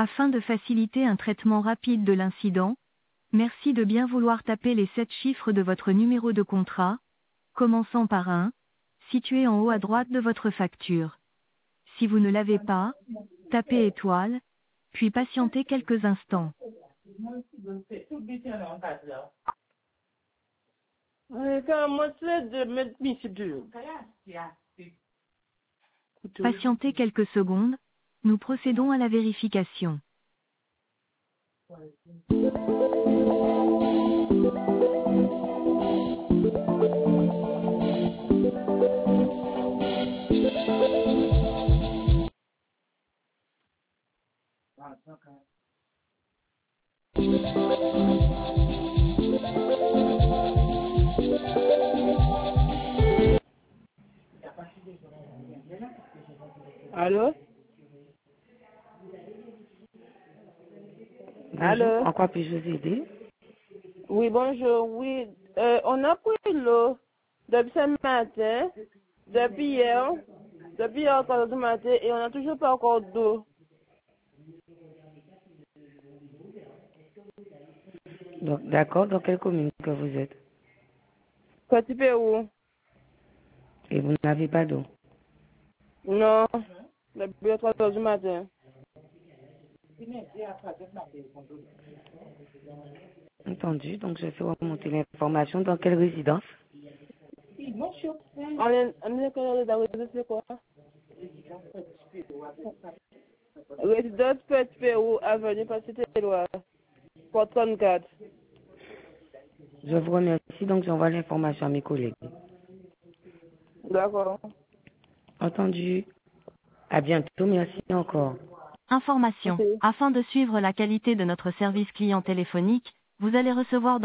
Afin de faciliter un traitement rapide de l'incident, merci de bien vouloir taper les 7 chiffres de votre numéro de contrat, commençant par 1, situé en haut à droite de votre facture. Si vous ne l'avez pas, tapez étoile, puis patientez quelques instants. Patientez quelques secondes, nous procédons à la vérification. Allô? Bonjour, Allô? en quoi puis-je vous aider? Oui, bonjour. Oui, on a pris l'eau depuis ce matin, depuis hier encore ce matin, et on n'a toujours pas encore d'eau. Donc, d'accord, dans quelle commune que vous êtes? Petit Pérou? Et vous n'avez pas d'eau? Non, depuis 3 heures du matin. Entendu, donc je fais remonter l'information. Dans quelle résidence? On est quelle résidence, c'est quoi? Résidence Petit Pérou, avenue Pacifique-Loire, porte 34. Je vous remercie, donc j'envoie l'information à mes collègues. D'accord. Entendu. À bientôt, merci encore. Information. Ok. Afin de suivre la qualité de notre service client téléphonique, vous allez recevoir